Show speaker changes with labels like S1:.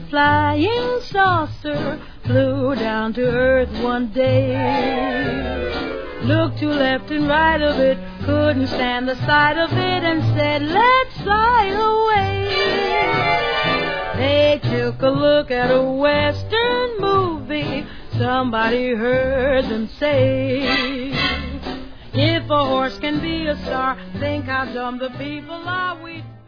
S1: flying saucer flew down to earth one day. Looked to left and right of it, couldn't stand the sight of it, and said, let's fly away. They took a look at a western movie. Somebody heard them say, if a horse can be a star, think how dumb the people are. We